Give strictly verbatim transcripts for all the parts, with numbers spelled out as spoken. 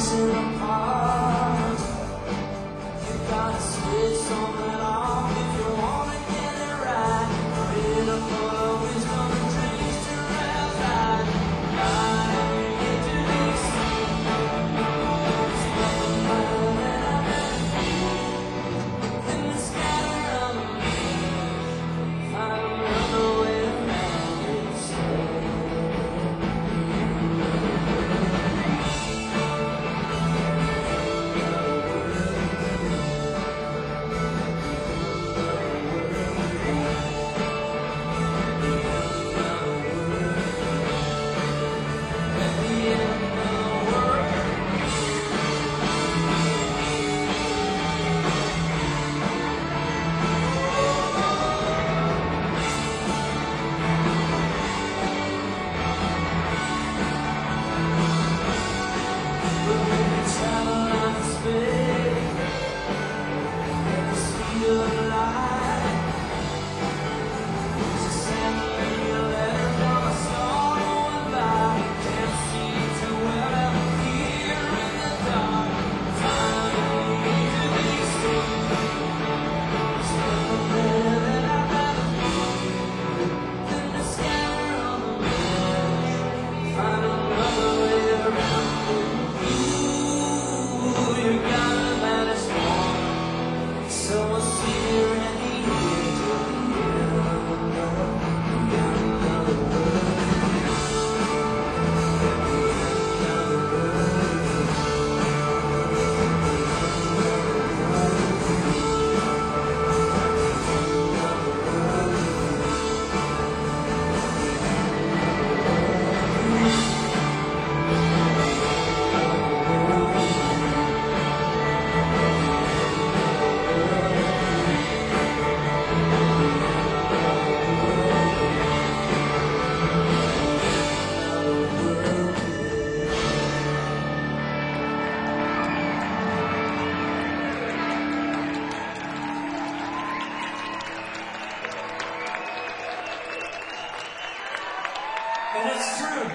And it's true.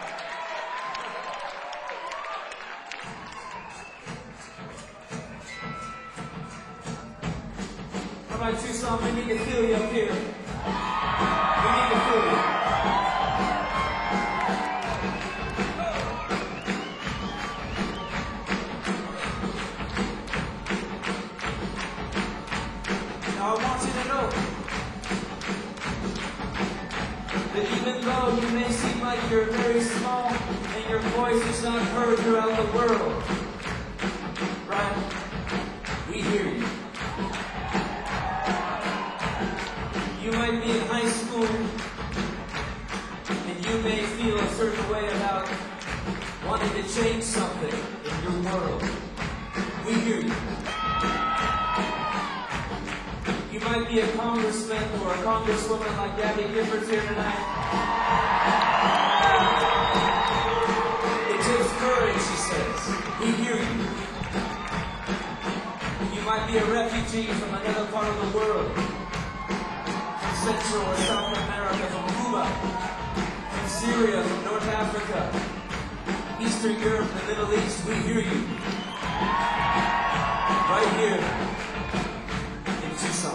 All right, Tucson, we need to feel you up here. We need to feel you. Now I want you to know that even though you may seem like you're very small and your voice is not heard throughout the world, right? We hear you. You might be in high school and you may feel a certain way about wanting to change something in your world. We hear you. You might be a congressman or a congresswoman like Gabby Giffords here tonight. It takes courage, she says. We hear you. You might be a refugee from another part of the world. From Central or South America, from Cuba, from Syria, from North Africa, Eastern Europe, the Middle East. We hear you. Right here. Tucson.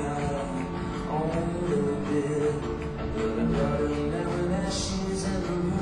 On the bed, but I'm running down with ashes and the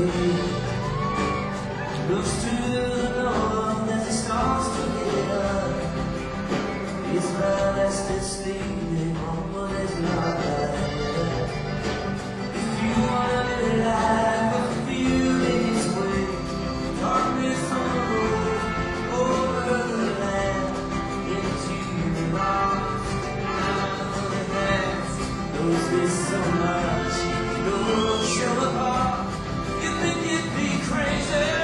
Looks to the north as the stars together. His last is sleeping on what is not there. If you wanna be alive, but feeling its way, darkness on the road, over the land, into the arms, out of the hands. Knows this so much, don't show apart. You think it'd be crazy?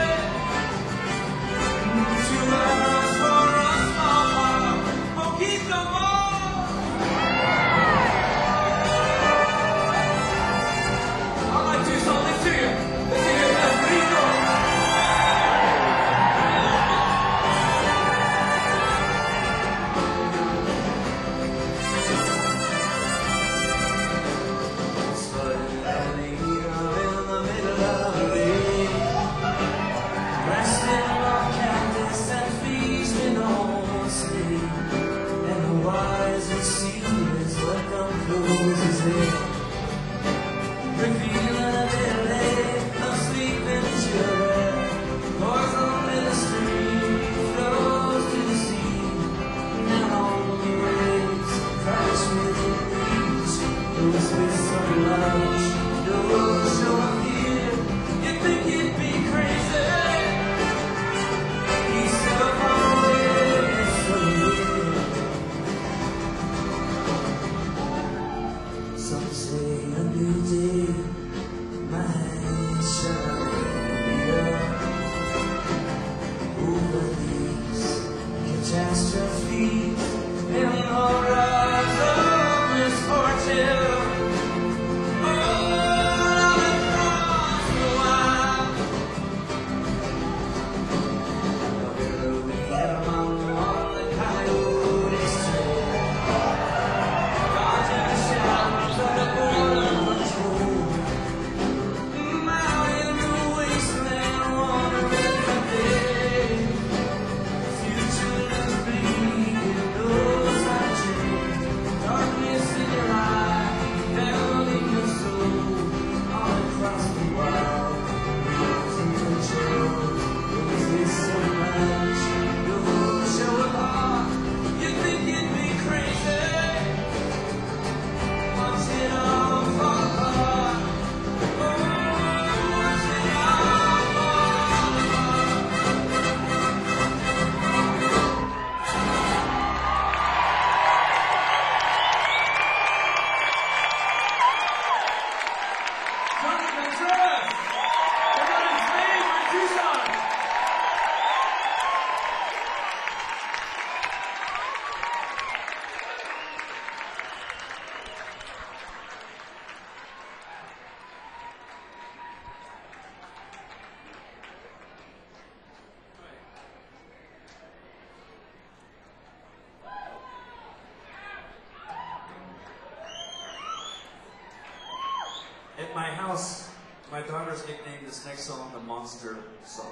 At my house, my daughters nicknamed this next song the Monster Song.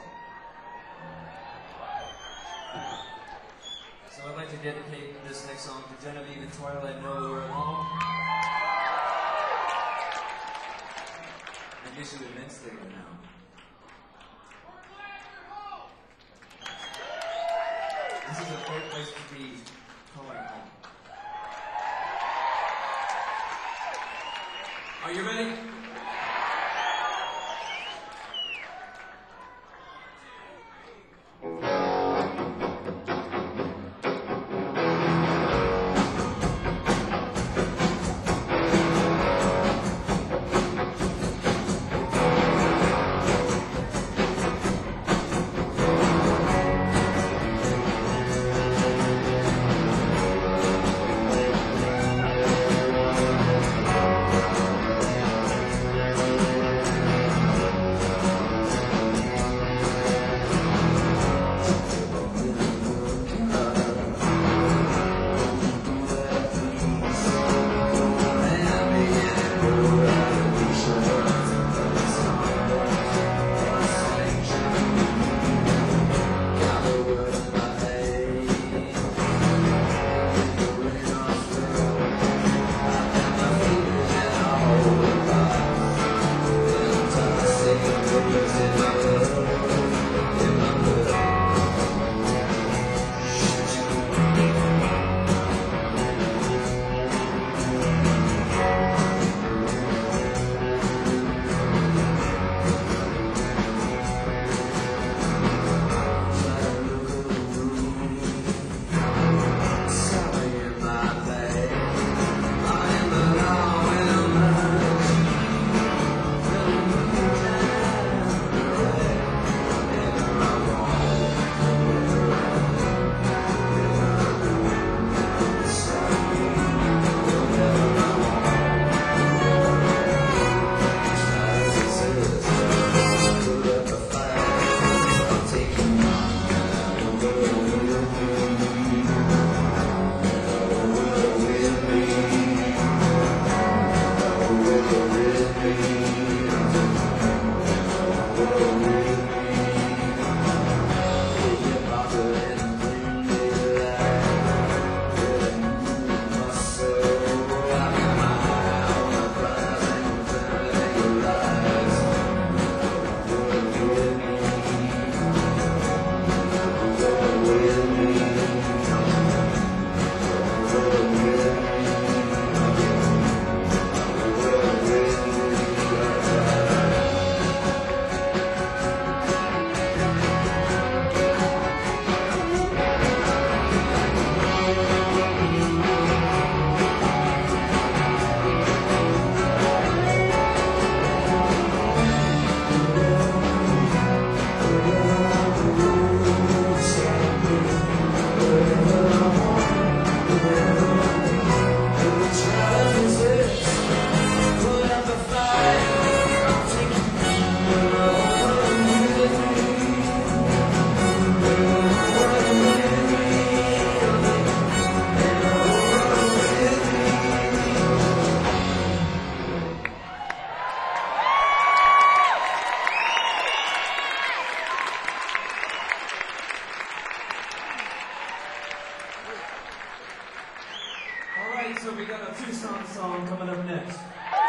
So I'd like to dedicate this next song to Genevieve and Twilight know we're at home. I guess you immensely right now. This is a great place to be calling home. Are you ready? Alright, so we got a Tucson song coming up next.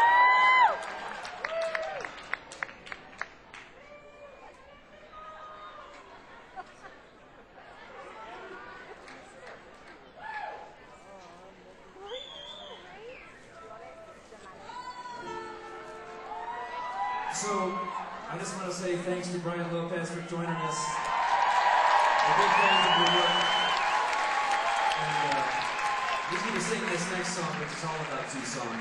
So, I just want to say thanks to Brian Lopez for joining us. We're big fans of your work. And uh, he's going to sing this next song, which is all about Tucson.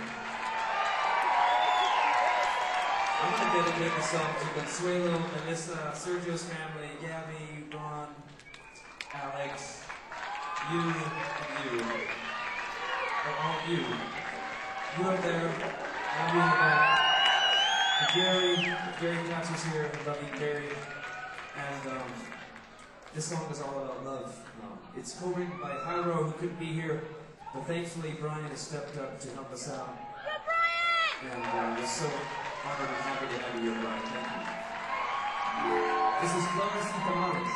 I'm going to dedicate this song to Consuelo, Melissa, Sergio's family, Gabby, Ron, Alex, you, and you. For all of you. You are there, I'll be in the back. And Gary, Gary Katz was here, I love you, Gary. And um, this song is all about love. Um, it's co-written by Jairo, who couldn't be here, but thankfully Brian has stepped up to help us out. And uh, we're so honored and happy to have you here, Brian. Thank you. This is Flores y Tamales.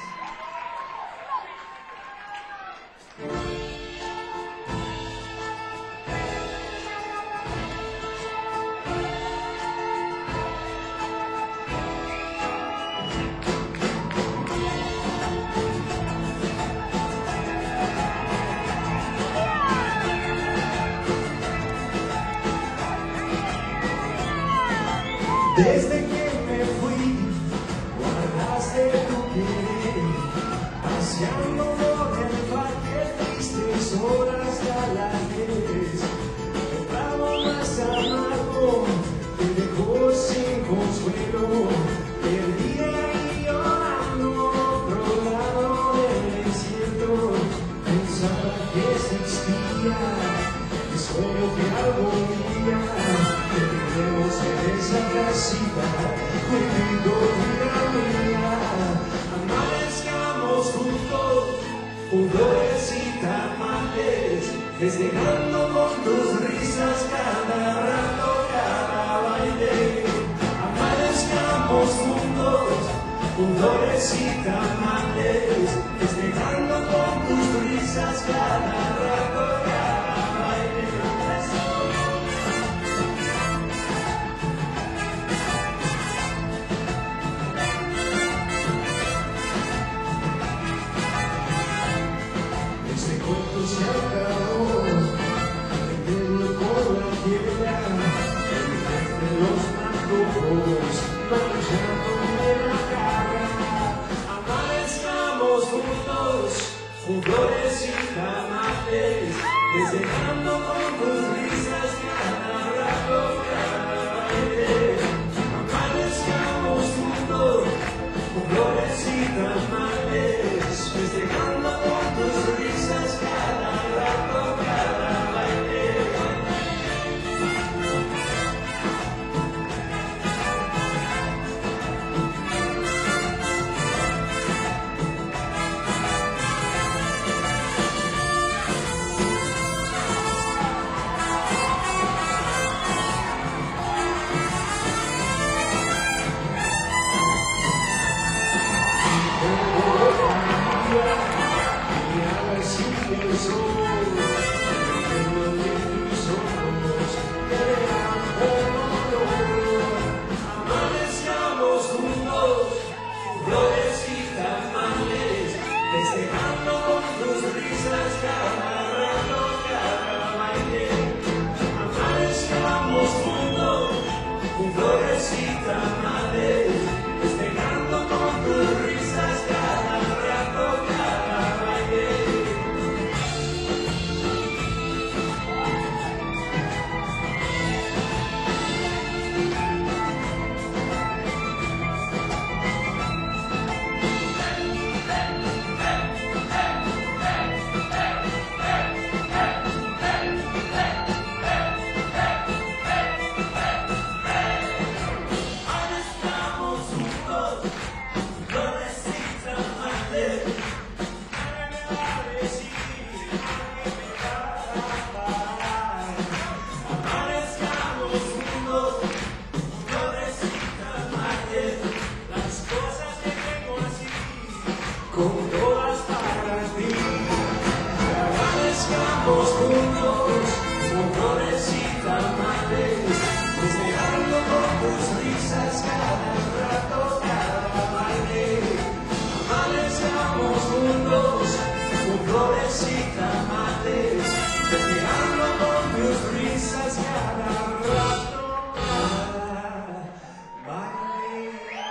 Desde que me fui, guardaste tu querer, paseando por el parque, tristes horas galanes. El trago más amargo te dejó sin consuelo, perdida y llorando otro lado del desierto. Pensaba que existía, y solo que algún día tendremos en esa casita, contigo y la mía. Amanezcamos juntos, pudores y tamales, festejando con tus risas cada rato, cada baile. Amanezcamos juntos, pudores y tamales, festejando con tus risas cada rato, cada baile. Este cuento se acabó, prendiendo por la tierra, entre los antojos, manchándome la cara. Amanezcamos juntos, jugadores y tamales, con todas para ti. Amanezcamos juntos con flores y tamales, festejando con tus risas cada rato, cada baile. Amanezcamos juntos con flores y tamales, festejando con tus risas cada rato, cada baile.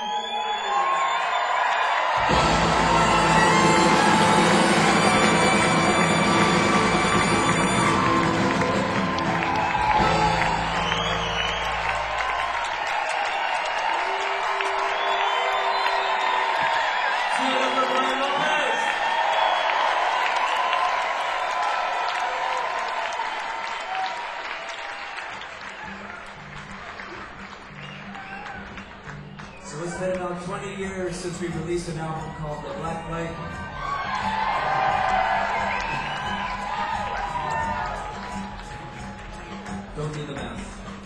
So it's been about twenty years since we released an album called The Black Light. Don't do the math.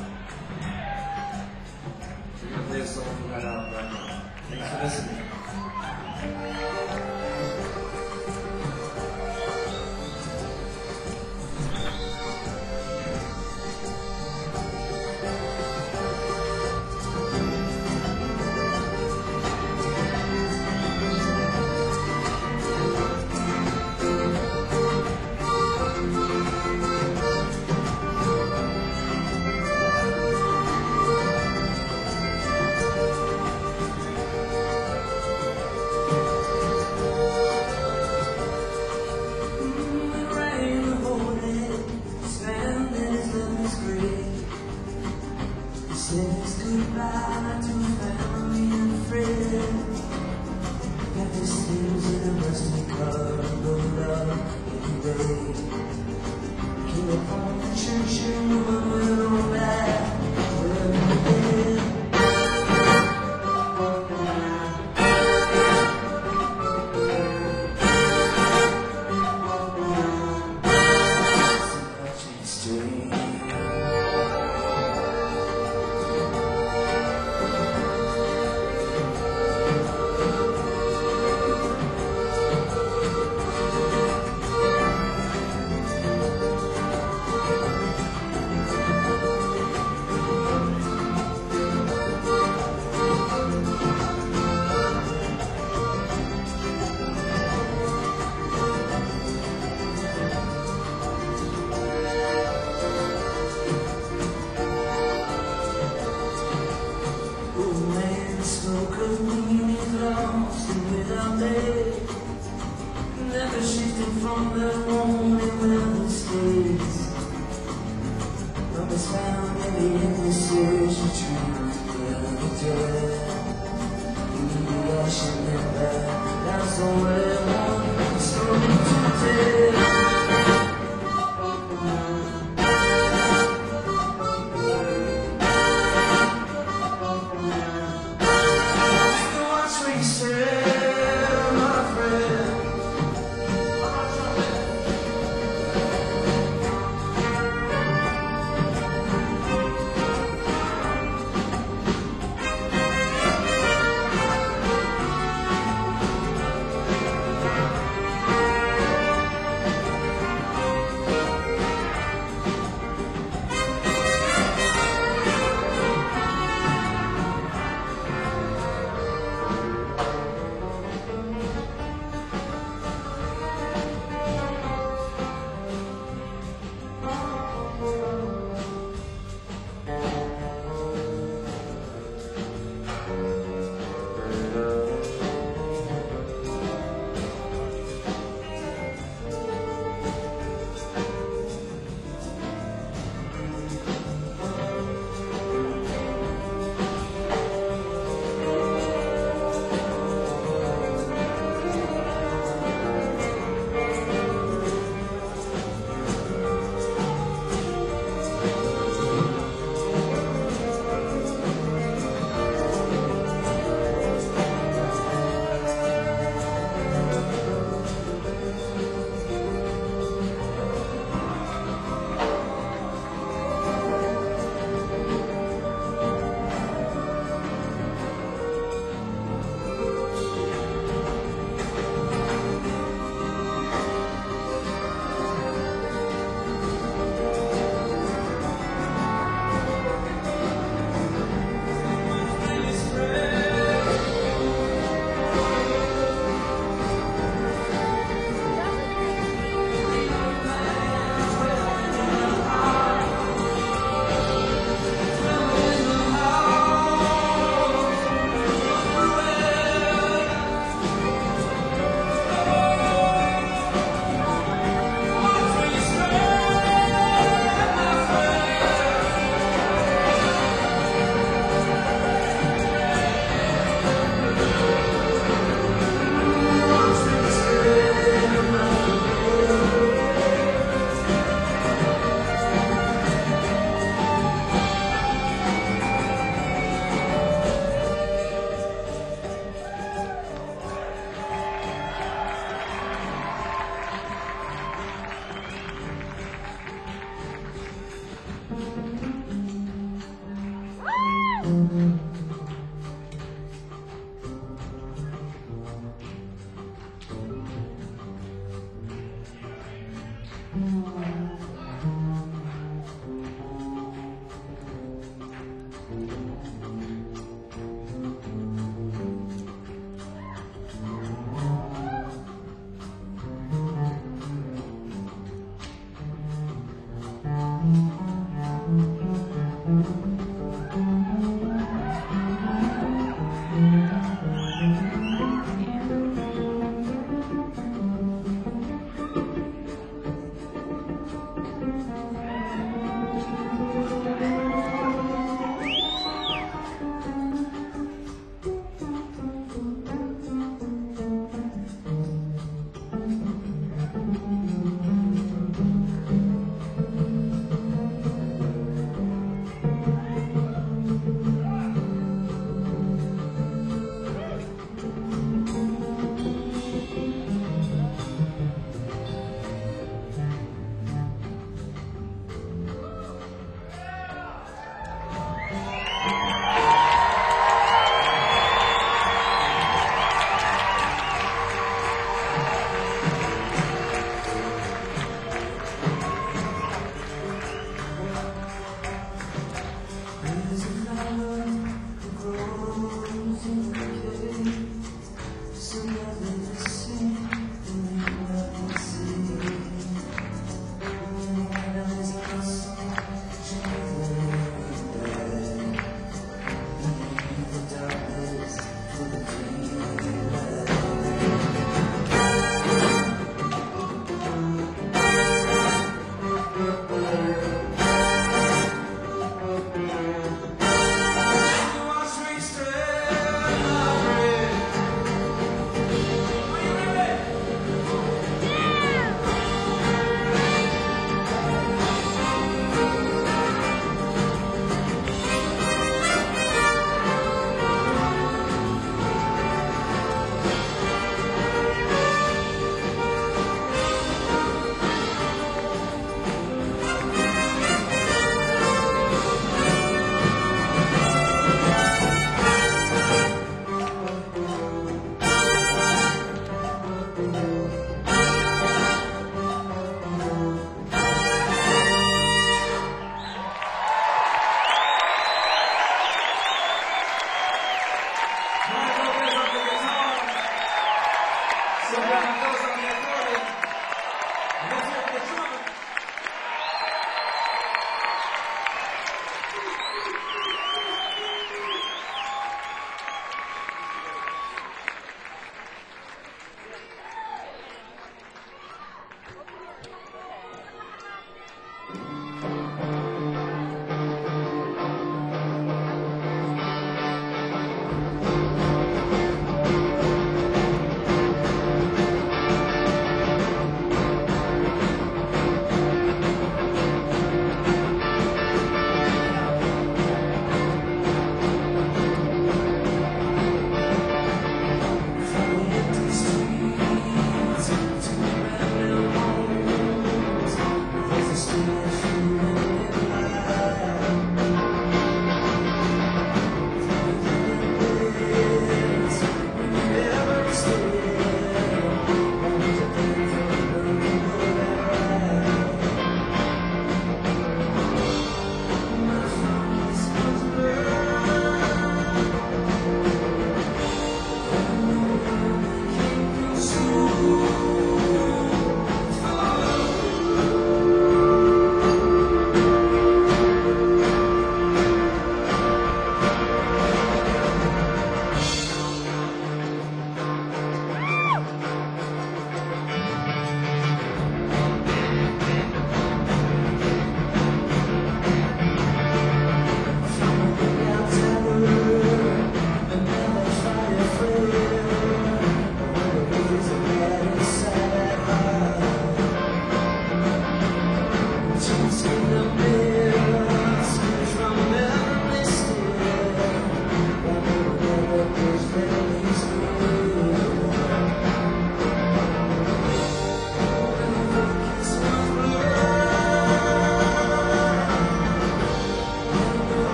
We're gonna play a song from that album right now. Thanks for listening. Says goodbye to family and friends. Got the steams in a rusty car, no love in vain. Came upon the church and one little back where we been. So much exchange. Spoke of me, he's lost and without day. Never shifted from the lonely weather states. Love is found in the endless search for truth the other day. You need the ocean and back, now somewhere one story to tell.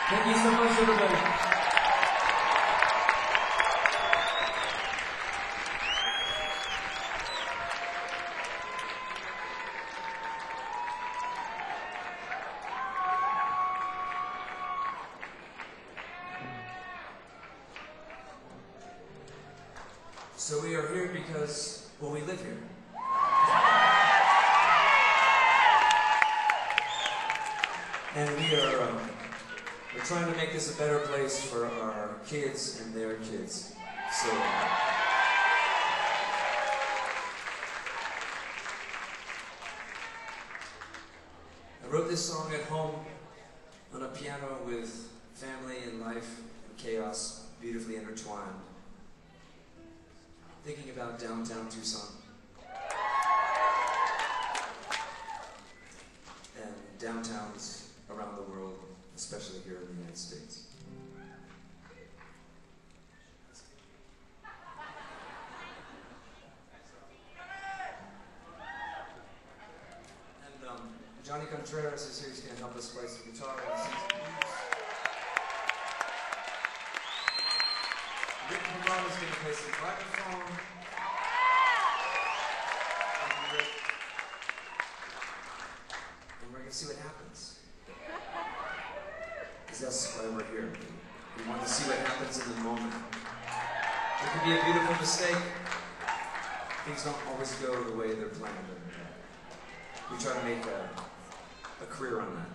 Thank you so much, everybody. So we are here because, well, we live here. And we are, um, we're trying to make this a better place for our kids and their kids. So, I wrote this song at home on a piano with family and life and chaos beautifully intertwined. Thinking about downtown Tucson and downtowns around the world, especially here in the United States. And um, Johnny Contreras is here. He's going to help us play some guitar and sing some blues. Rick Morano is going to play some microphone. Thank you, Rick. And we're going to see what happens. Because that's why we're here. We want to see what happens in the moment. It could be a beautiful mistake. Things don't always go the way they're planned. And we try to make a, a career on that.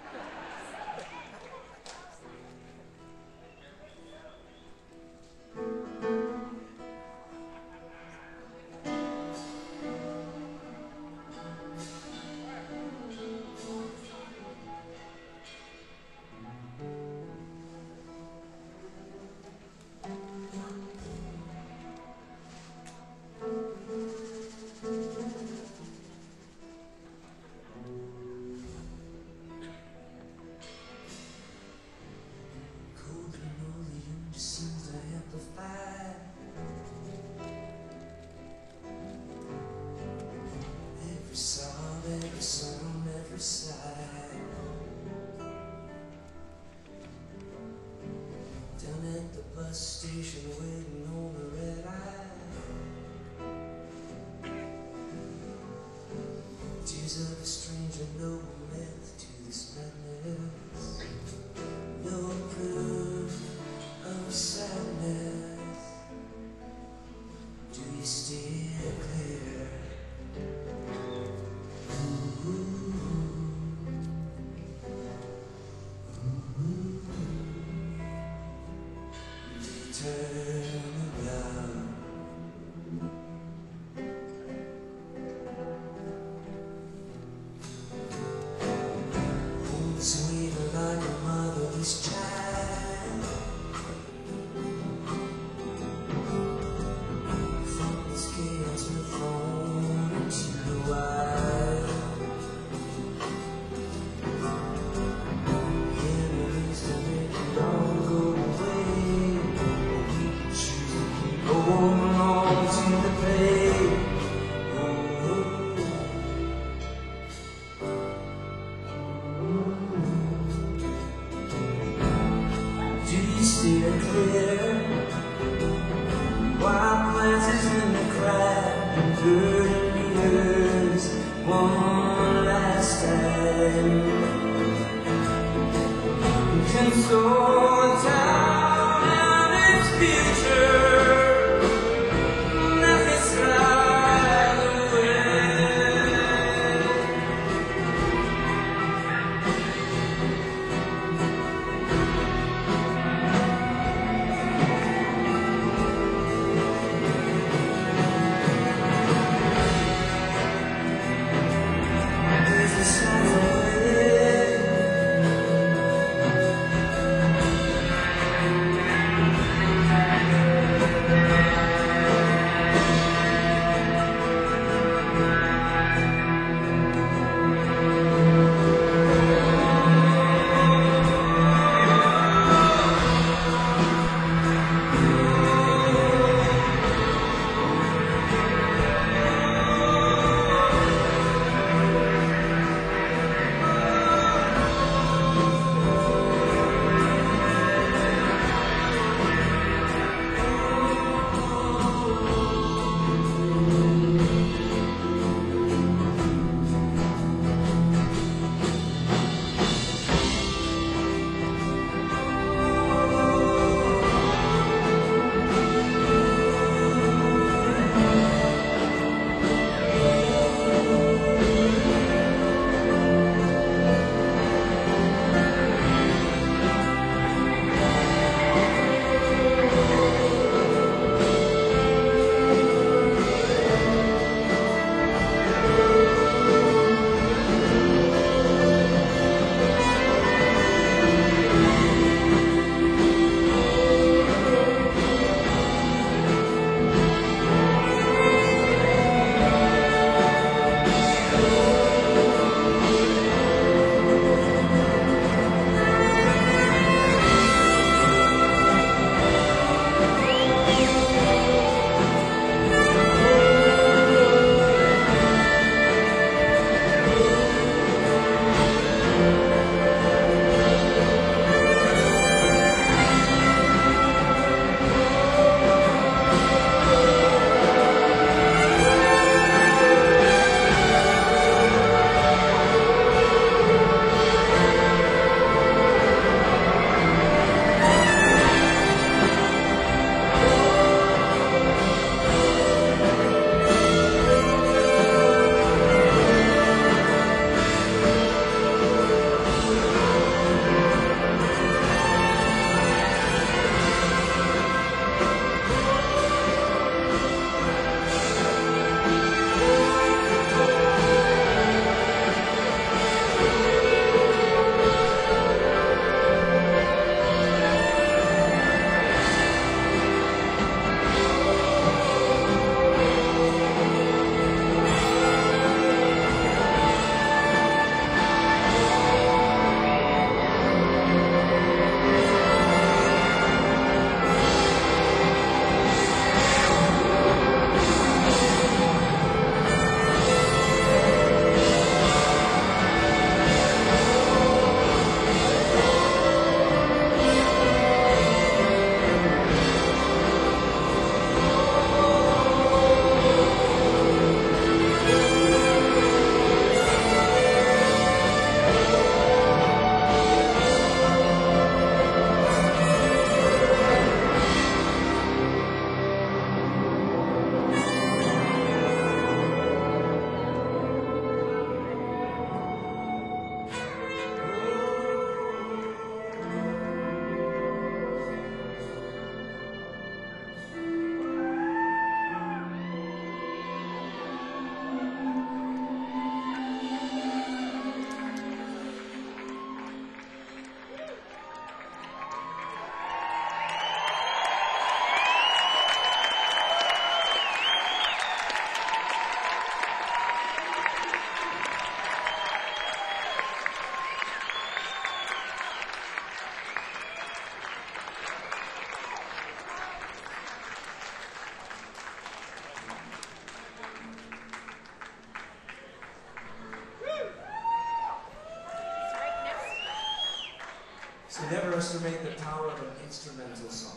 Station waiting on the red eye. Tears of a stranger, no myth to this madness. No proof of sadness. Do you steer clear? Ooh. Turn around. Hold sweet like a motherless child. From this chaos we're thrown into the wild. Enemies to make it all go away. Hold on to the pain. Oh, do you steer clear? Wild glances in the crowd and dirty ears one last time. Console the town and its future. So never underestimate the power of an instrumental song.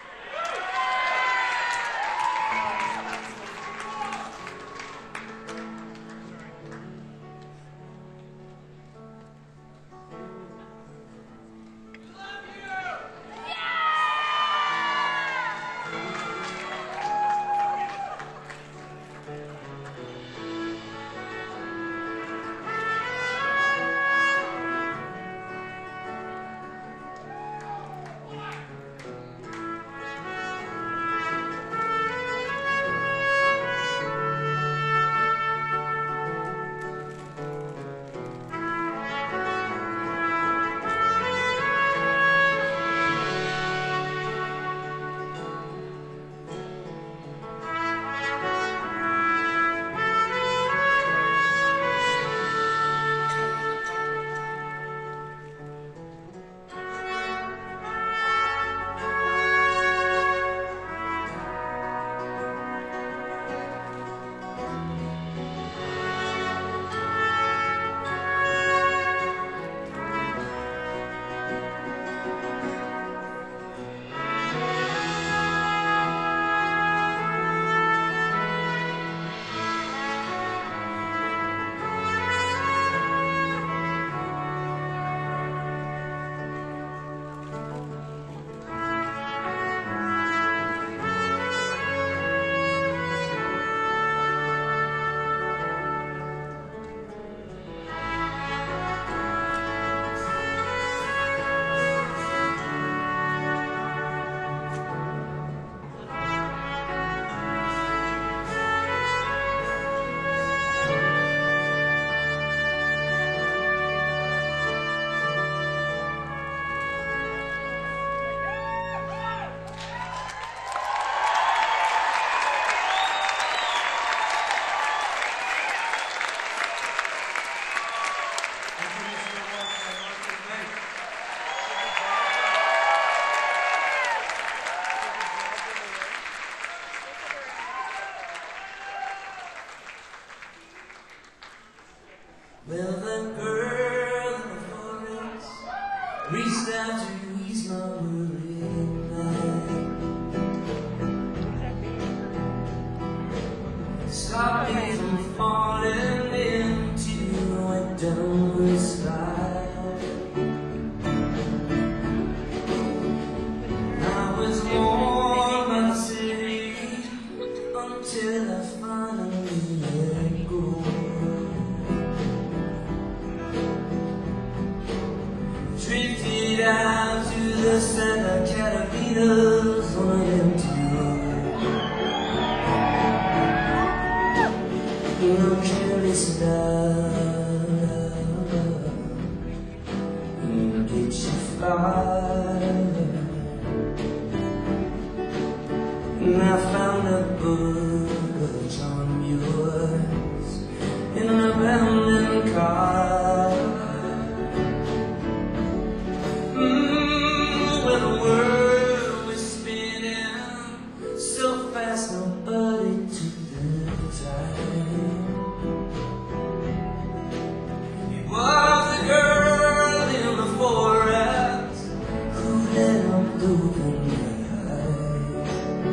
Well, the girl in the forest reached out to ease my worried mind. Stopped me from falling into a downward spiral. I was warmed by the city until I finally let go. Drifted out to the Santa Catalinas on an empty road. In a careless love, you get you fired. And I found a book of John Muir's in an abandoned car. Mm, when the world was spinning so fast, nobody took the time. It was the girl in the forest who held open my eyes.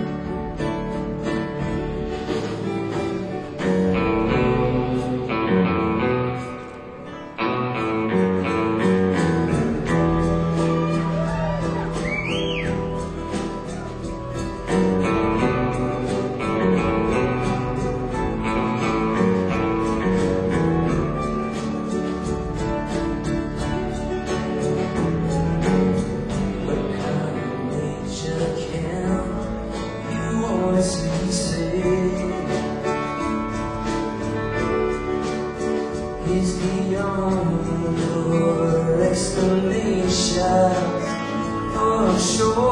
Is beyond your explanation for a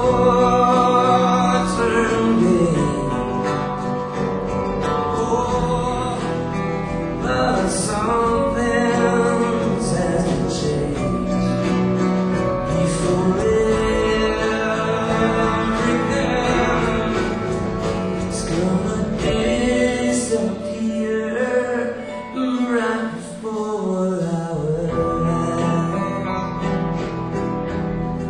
short-term gain. Oh, but some things have to change before everything's gonna disappear right before our eyes.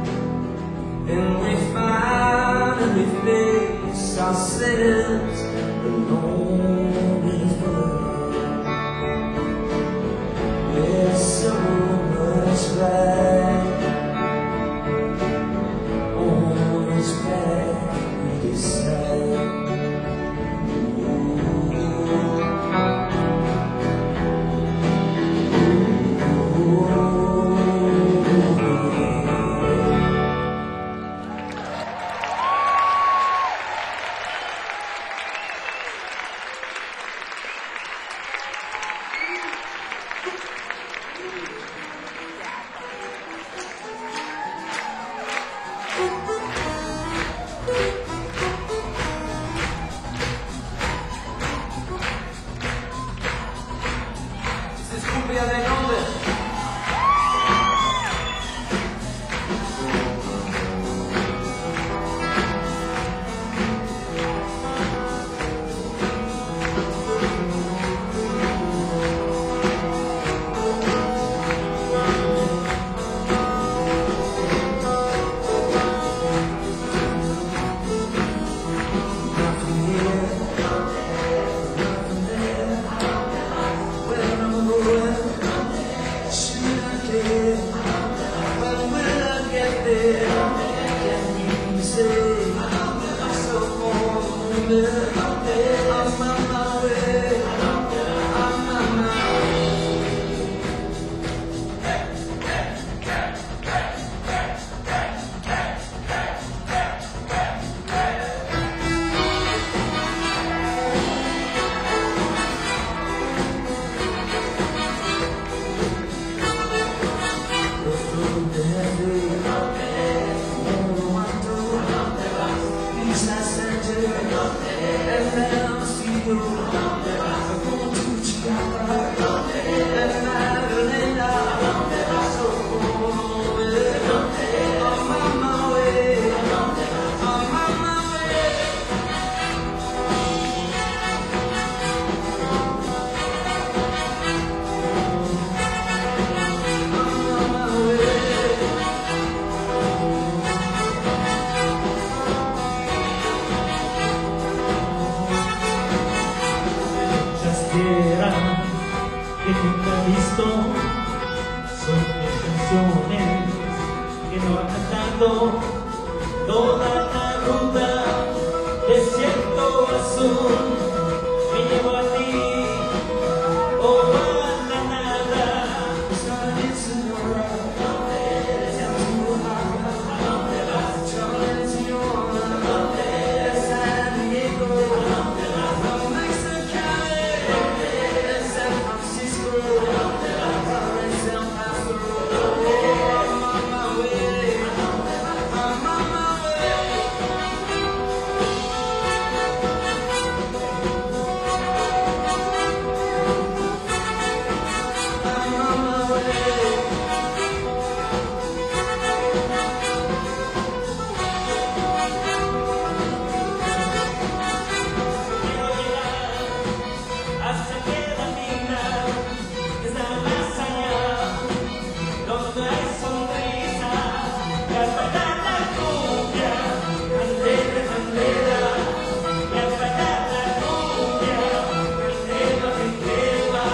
que no va cantando toda la ruta, desierto azul, me llevo a ti, oh a la nada. Started to know that too hard, traveling to your love, San Diego, Mexico, San Francisco, El Paso. I'm on my way, I'm on my way. I'm on my way. Quiero llegar hasta que la vida está más allá, donde hay sonrisa, y al bailar la cumbia, candela, candela, y al bailar la cumbia, candela, candela.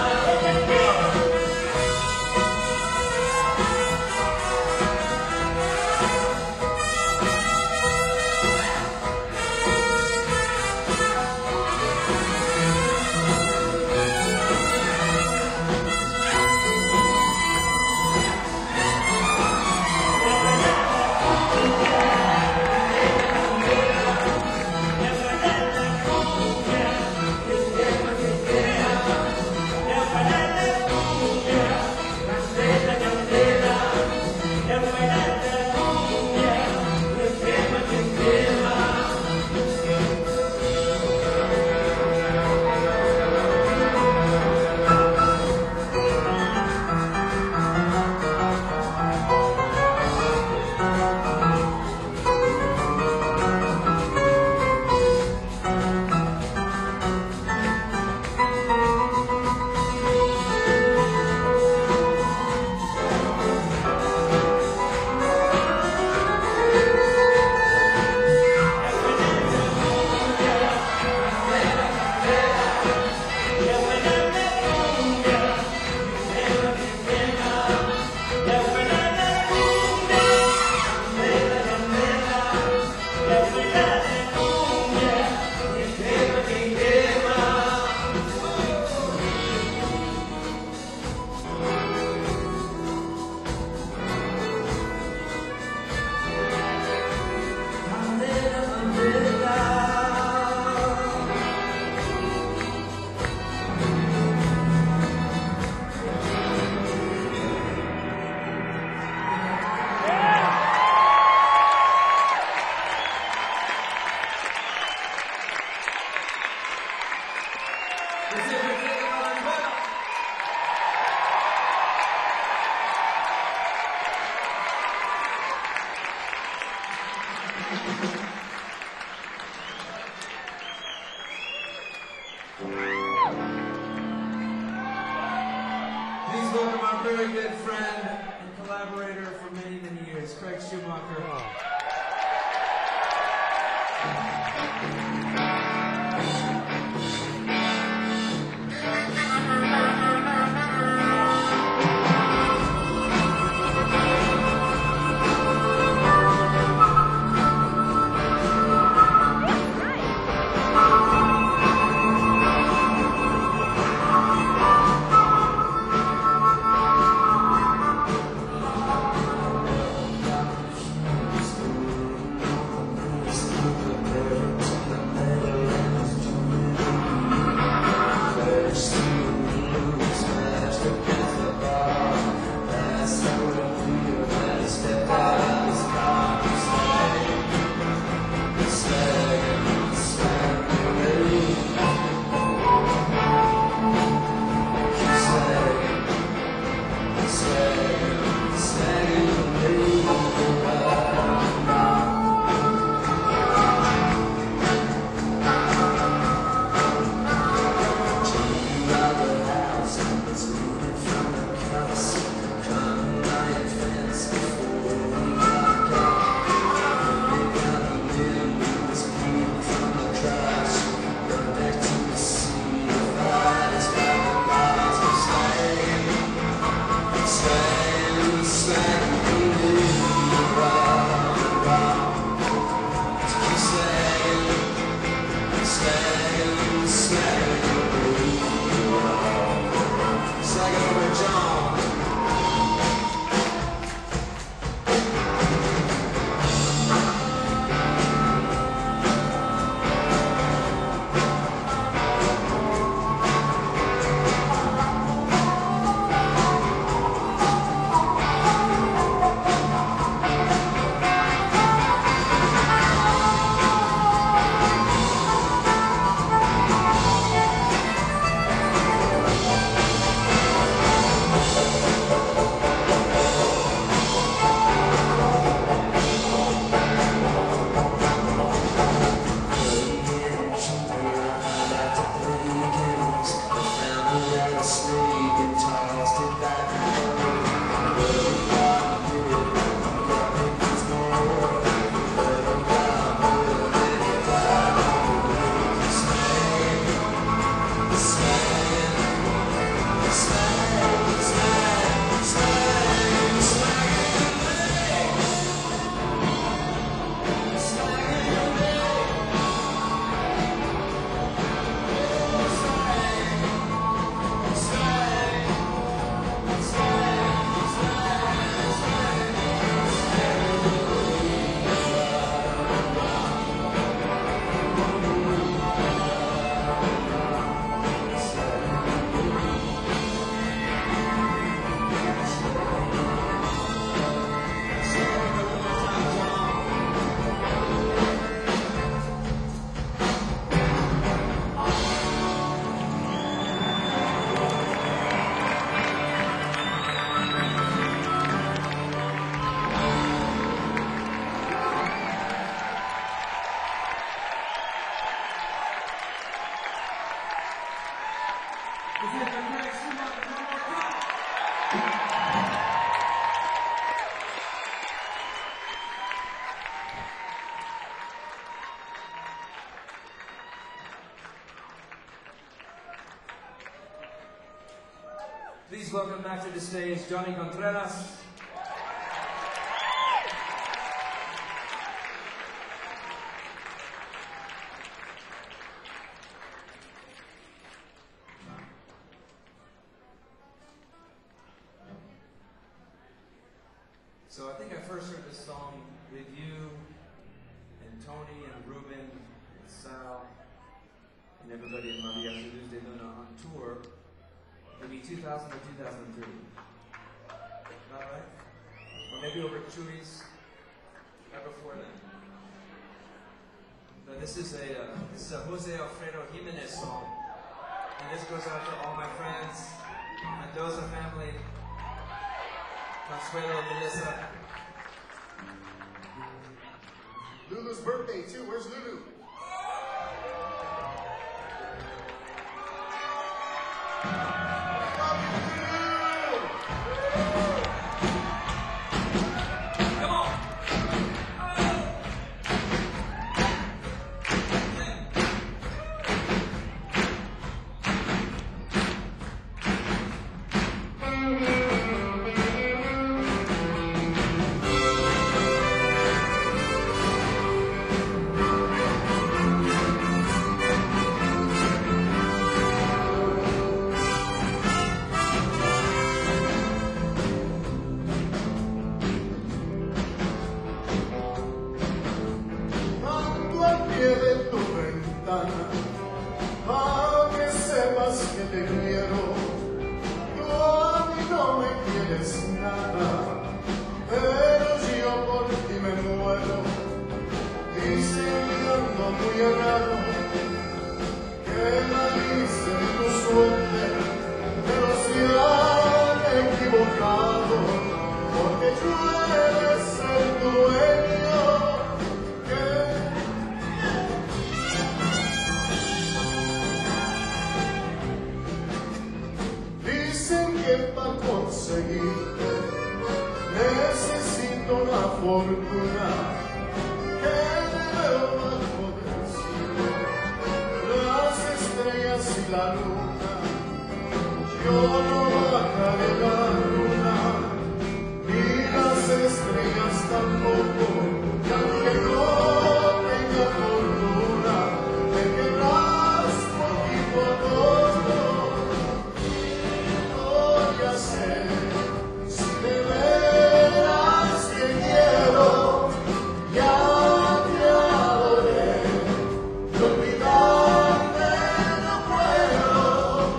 Please welcome our very good friend and collaborator for many, many years, Craig Schumacher. Please welcome back to the stage Johnny Contreras. So I think I first heard this song with you and Tony and Ruben and Sal and everybody in Maria Luz de Luna on tour, maybe two thousand or two thousand three. Not right? Or maybe over Chuy's, right before then. But this is a uh, this is a Jose Alfredo Jimenez song, and this goes out to all my friends, Mendoza family, Consuelo, Melissa. Lulu's birthday too. Where's Lulu? Pa' que sepas que te quiero, tú a mí no me quieres nada, pero yo por ti me muero. Dicen que ando muy errado, que la dice tu suerte, pero si han equivocado, porque tú eres el dueño. Para conseguirte necesito la fortuna que me veo bajo del cielo, las estrellas y la luna. Yo no bajaré la luna ni las estrellas tampoco, y aunque no tenga fortuna me querrás poquito a poco. Si de veras que quiero, ya te adoré, y olvidarte no puedo.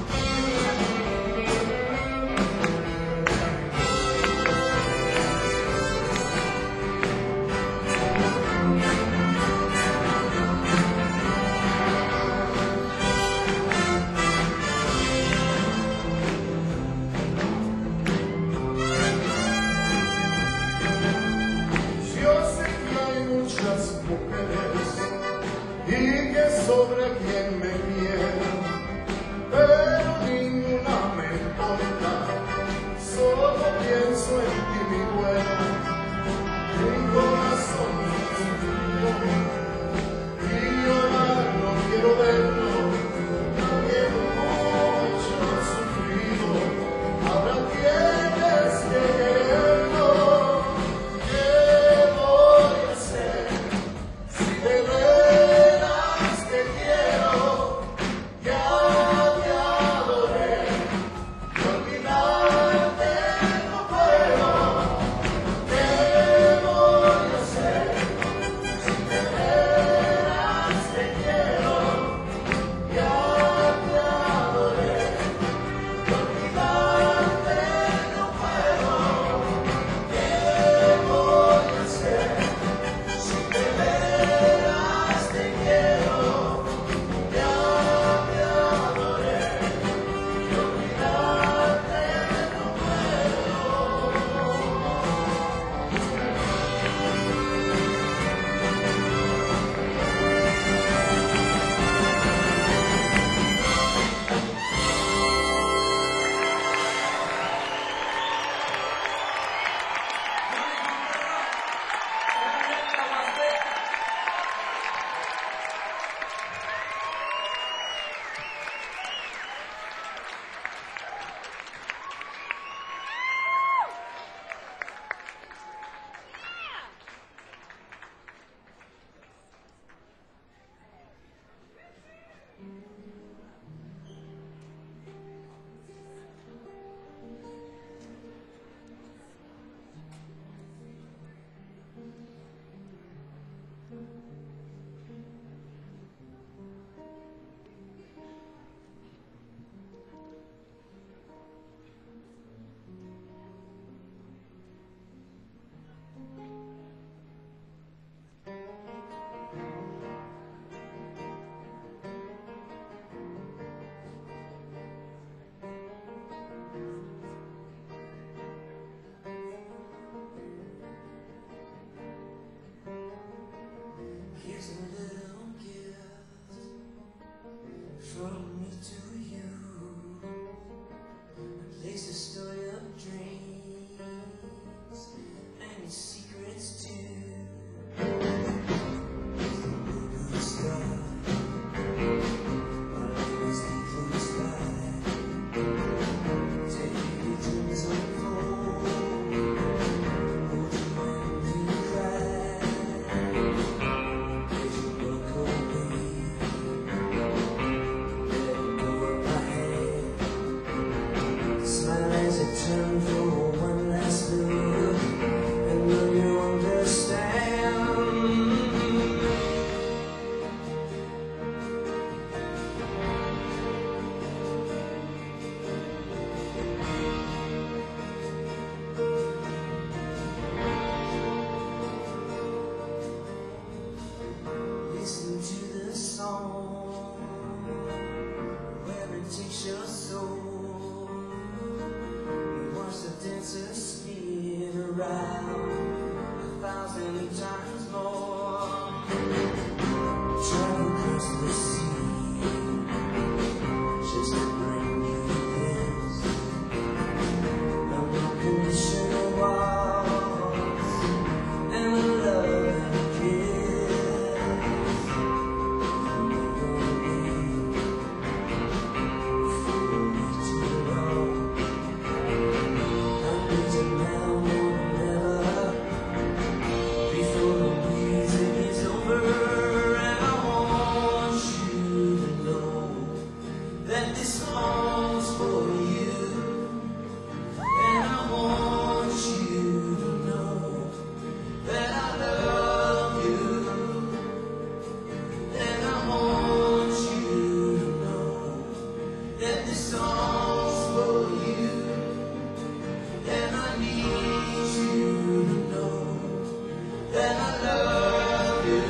Y que sobre quien me quiera, pero ninguna me importa, solo pienso en ti, mi buena, mi corazón sufrido, y llorar no quiero verlo, habiendo mucho sufrido, ahora tienes que quererlo. ¿Qué voy a hacer si de veras que quiero, ya te around a thousand times more. Travel across the sea just to bring you this unconditional waltz and a love and a kiss. You're gonna be foolish too long. I need to now more than ever before the music is over, and I want you to know that this song's for you, and I want you to know that I love you, and I want you to know that this song's for you, and I need you to know that I love you.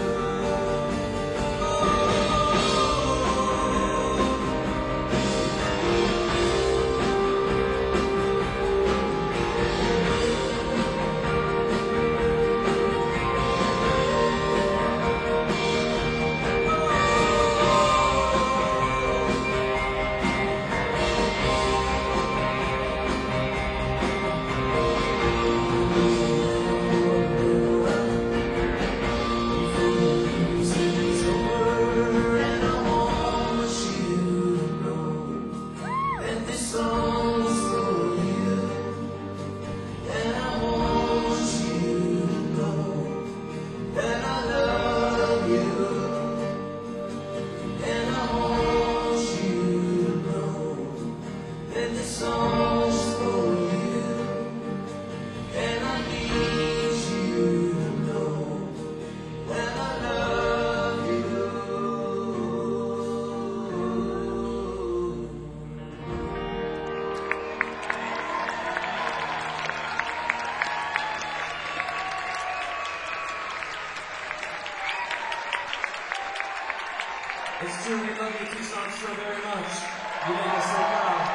It's true, we love you two songs so very much. You make us so proud.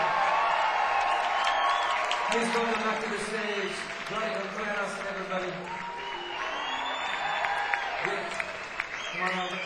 Please welcome back to the stage, Johnny Contreras and everybody. Rick, come on over.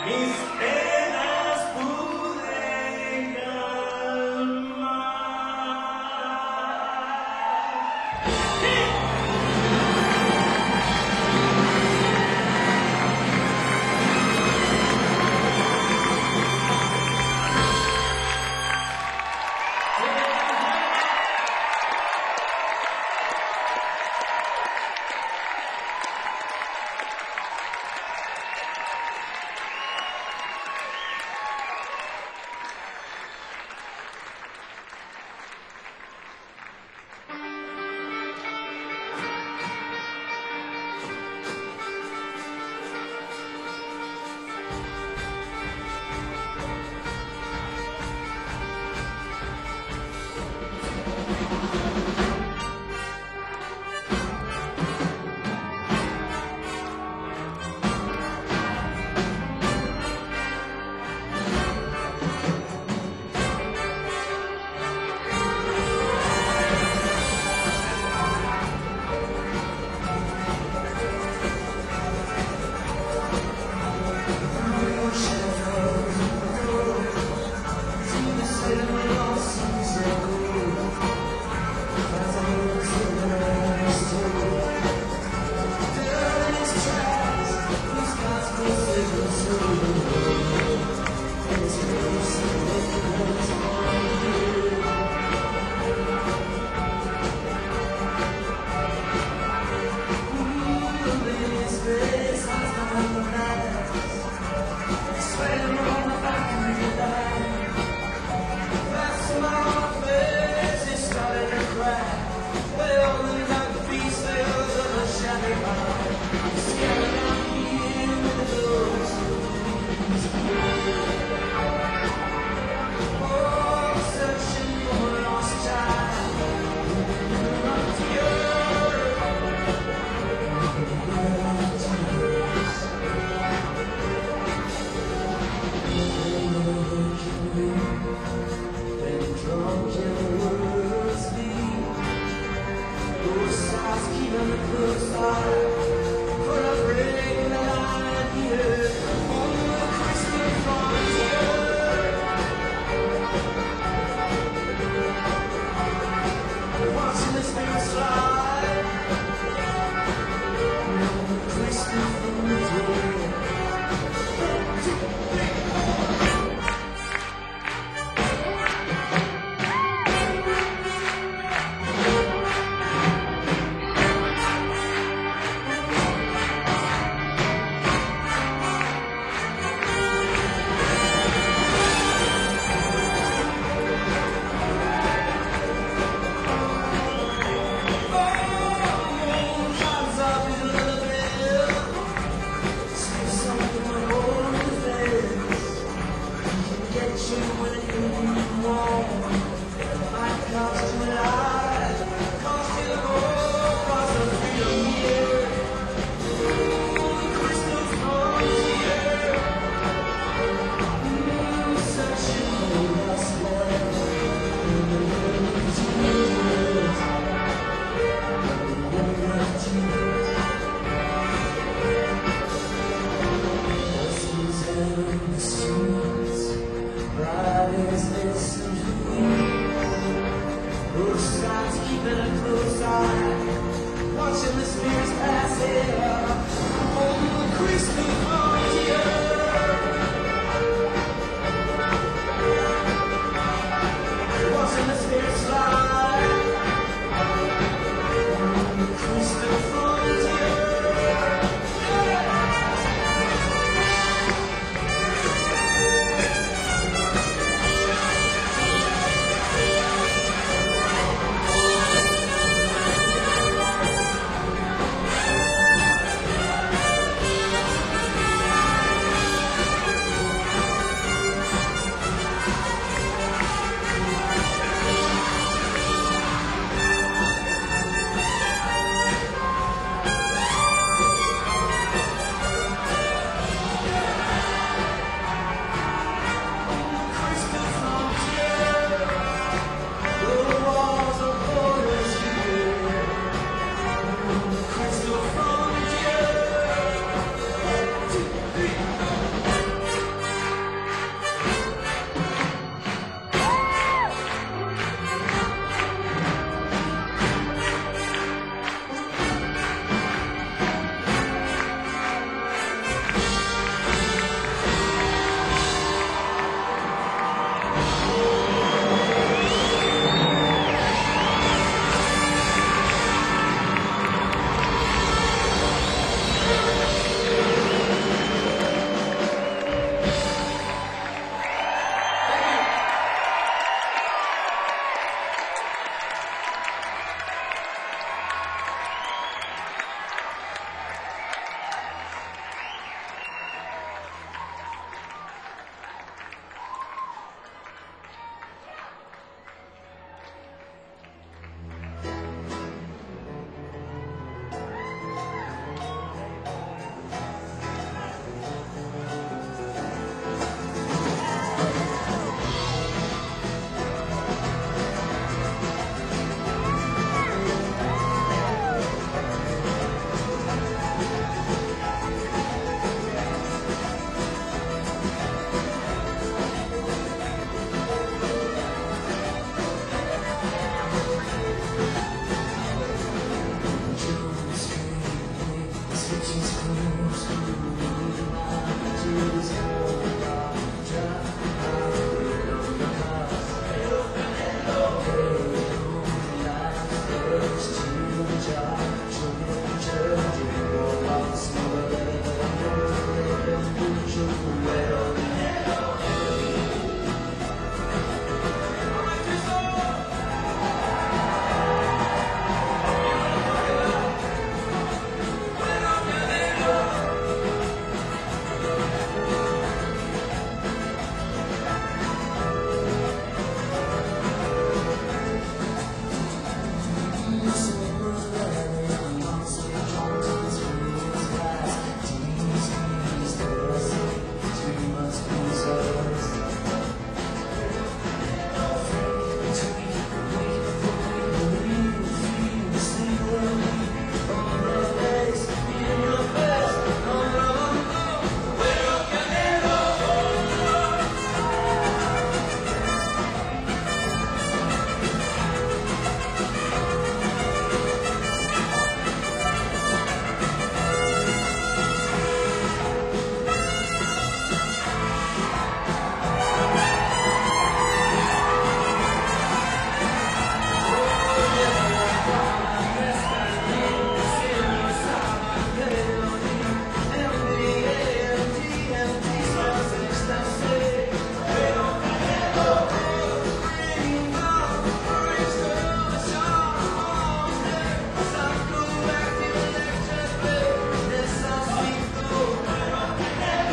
mis penas pude calmar.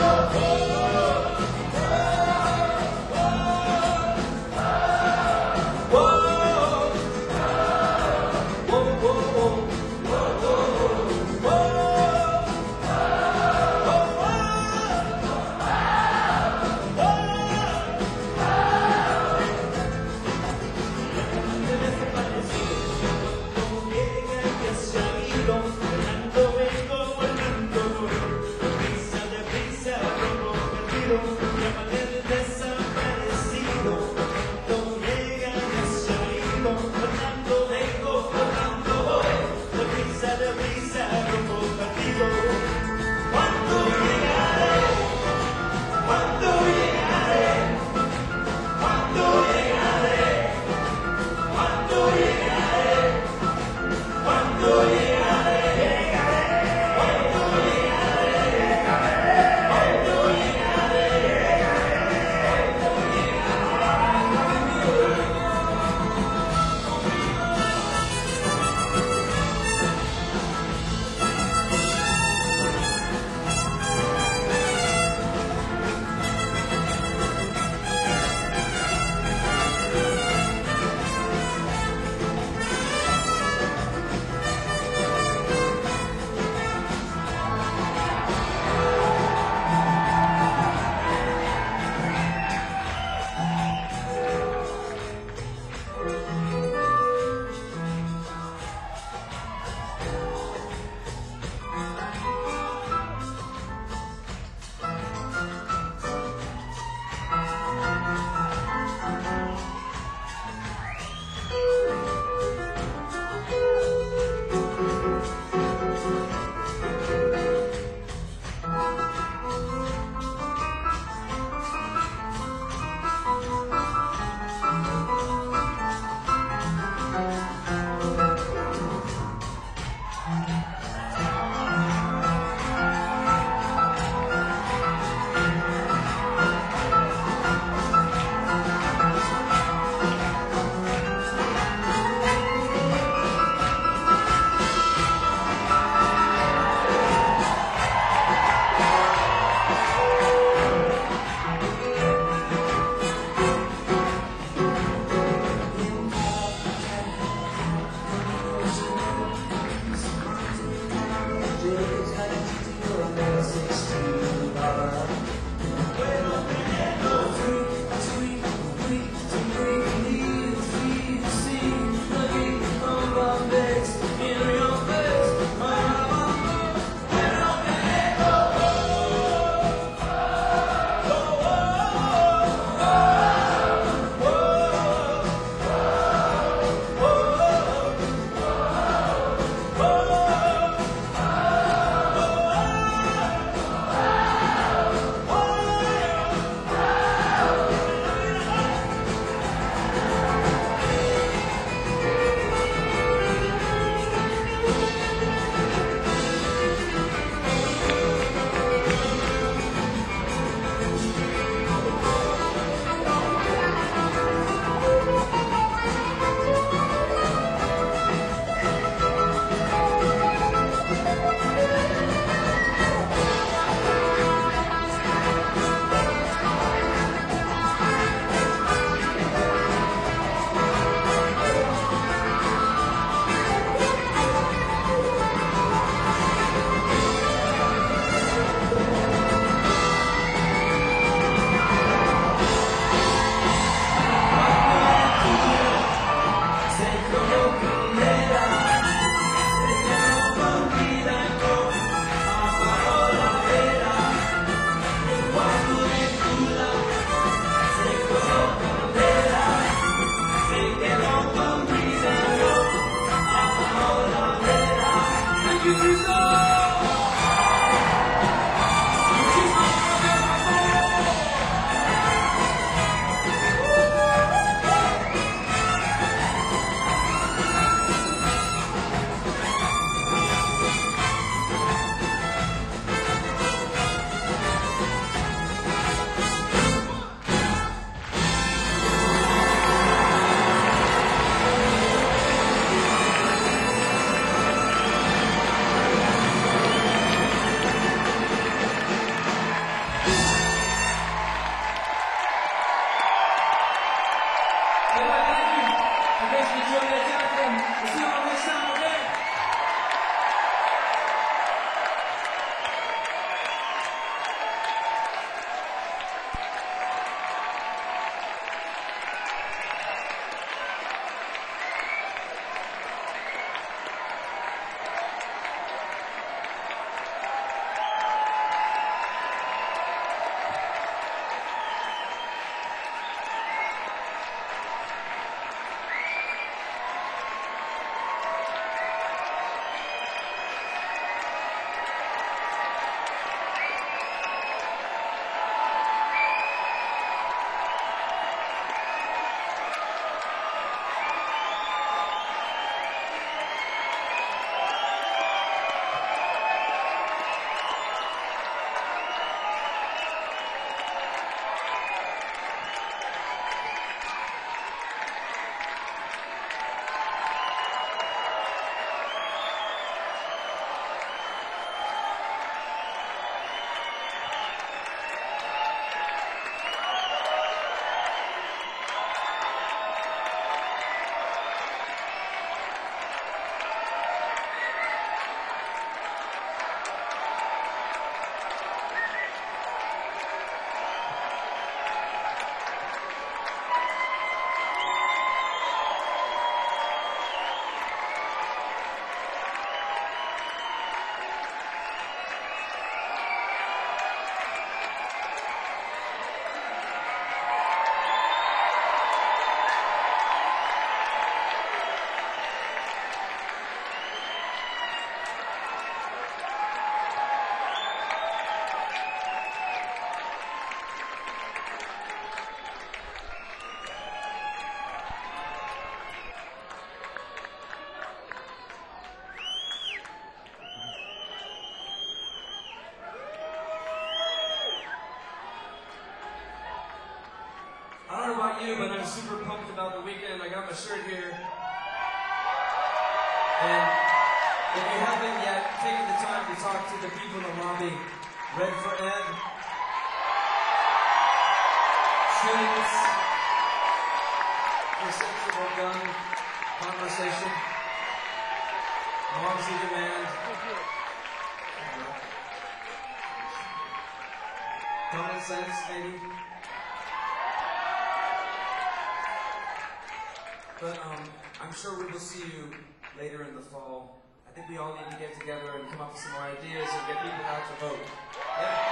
Cuando llegaré, you, but I'm super pumped about the weekend. I got my shirt here. And if you haven't yet taken the time to talk to the people in the lobby, Red for Ed, Shootings, your sensible gun conversation, Moms in Demand, Common Sense, maybe. But um, I'm sure we will see you later in the fall. I think we all need to get together and come up with some more ideas and get people out to vote. Yeah.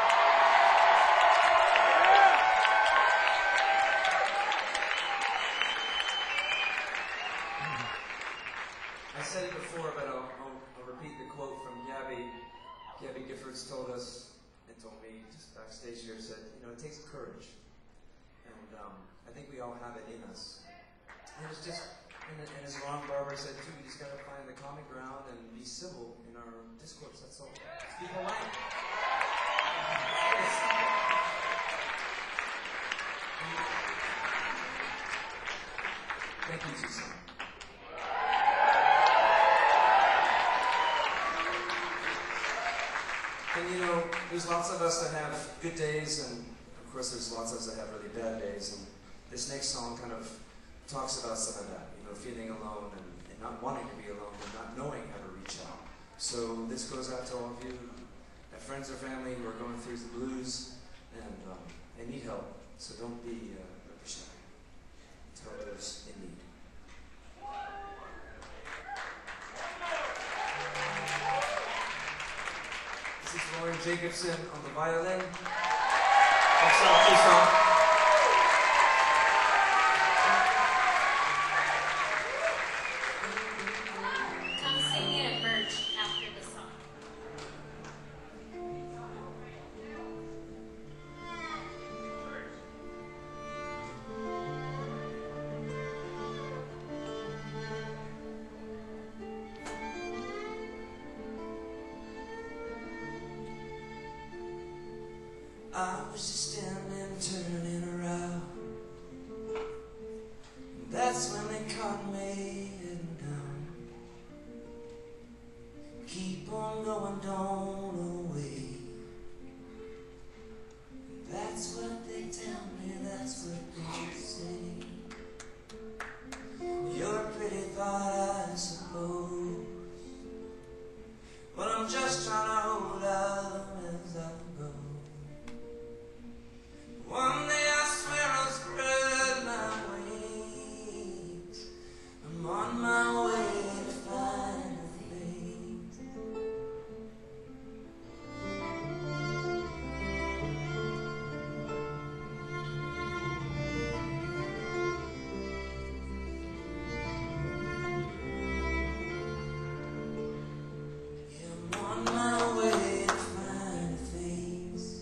I said it before, but I'll, I'll, I'll repeat the quote from Gabby. Gabby Giffords told us, and told me just backstage here, said, you know, it takes courage. And um, I think we all have it in us. And it's just, and, and as Ron Barber said too, we just got to find the common ground and be civil in our discourse, that's all. Speak polite. Thank you, Susan. And you know, there's lots of us that have good days, and of course there's lots of us that have really bad days, and this next song kind of talks about some of that, you know, feeling alone and, and not wanting to be alone and not knowing how to reach out. So this goes out to all of you, have friends or family who are going through the blues and um, they need help. So don't be uh, don't be shy. Help those in need. This is Lauren Jacobson on the violin. Next song, please song. I was just standing, turning around. That's when they caught me heading down. Keep on going, don't away. That's what they tell me, that's what they say. You're a pretty thought, I suppose. But I'm just trying to hold out as I go. One day I swear I'll spread my wings. I'm on my way to find a place. Yeah, I'm on my way to find a place.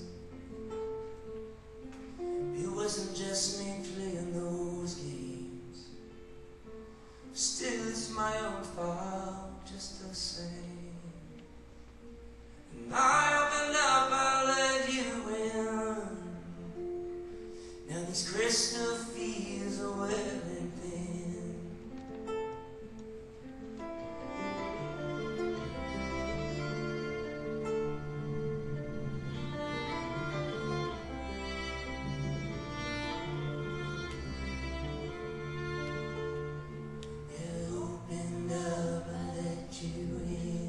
It wasn't just me playing those games. Still, it's my own fault, just the same. And I opened up, I let you in. Now these crystal fields are wearing thin. You opened up, I let you in.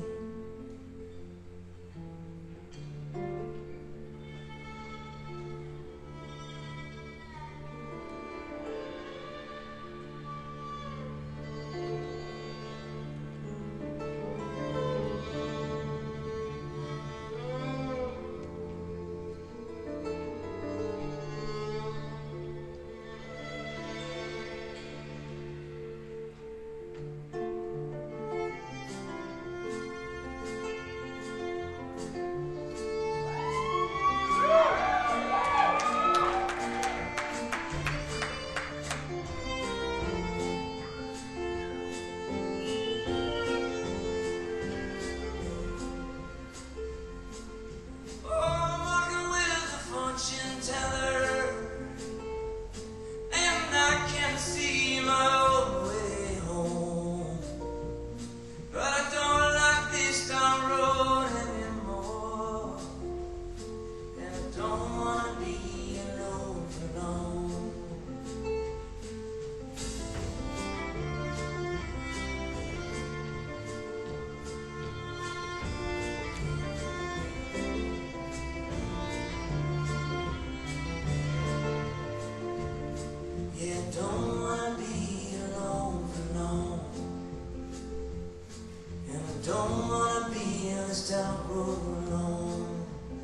alone.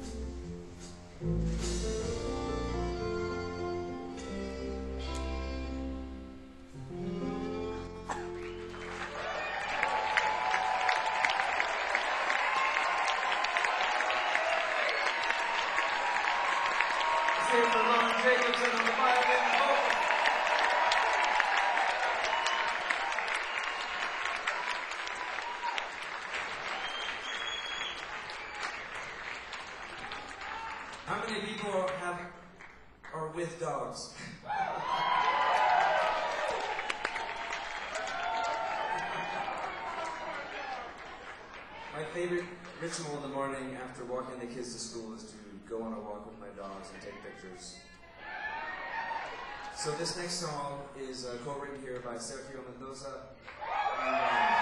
Save for Ron Jacobson on the violin and vocal. How many people have are with dogs? My favorite ritual in the morning after walking the kids to school is to go on a walk with my dogs and take pictures. So this next song is uh, co-written here by Sergio Mendoza. And,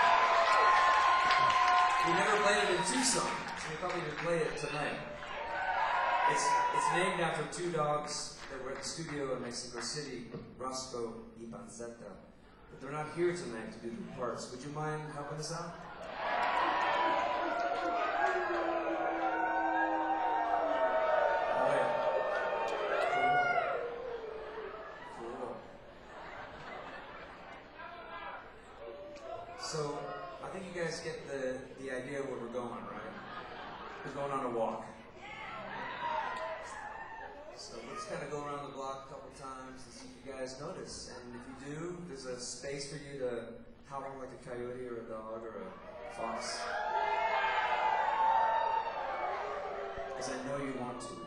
uh, we never played it in Tucson, so we thought we would play it tonight. It's, it's named after two dogs that were at the studio in Mexico City, Roscoe y Panceta. But they're not here tonight to do the parts. Would you mind helping us out? Oh, yeah. Cool. Cool. So, I think you guys get the, the idea of where we're going, right? We're going on a walk. So let's kind of go around the block a couple times and see if you guys notice. And if you do, there's a space for you to howl like a coyote or a dog or a fox. Because I know you want to.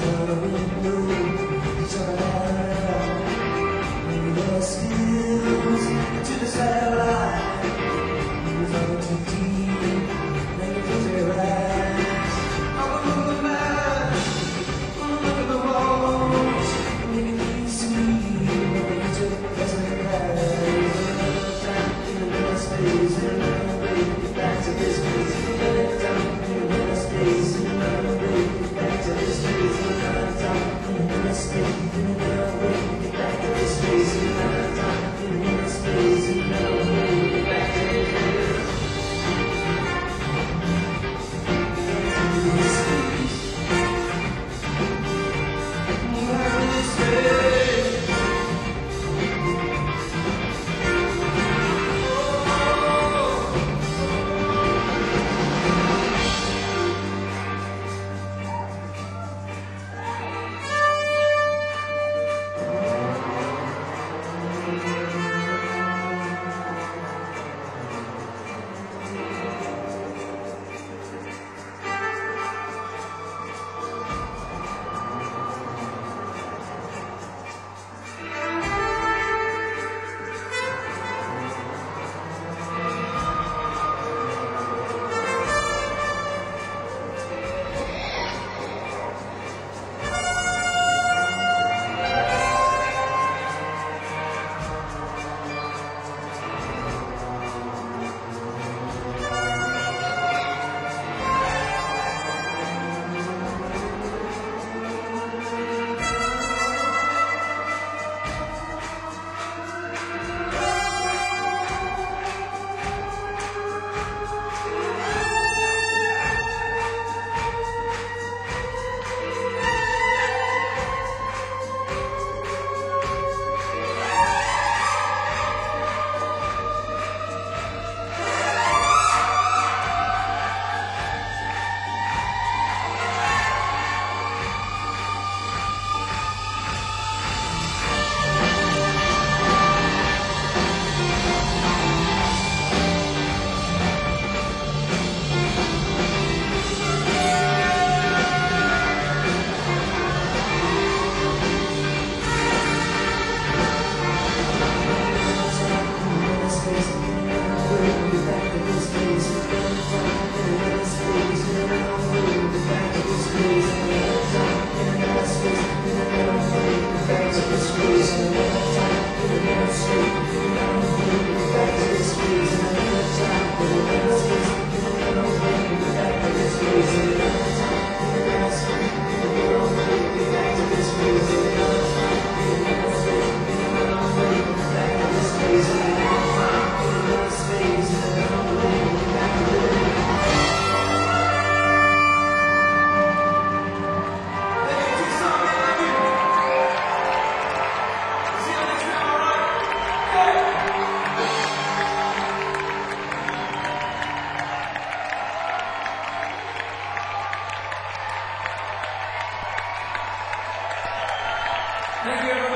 Thank you, everyone.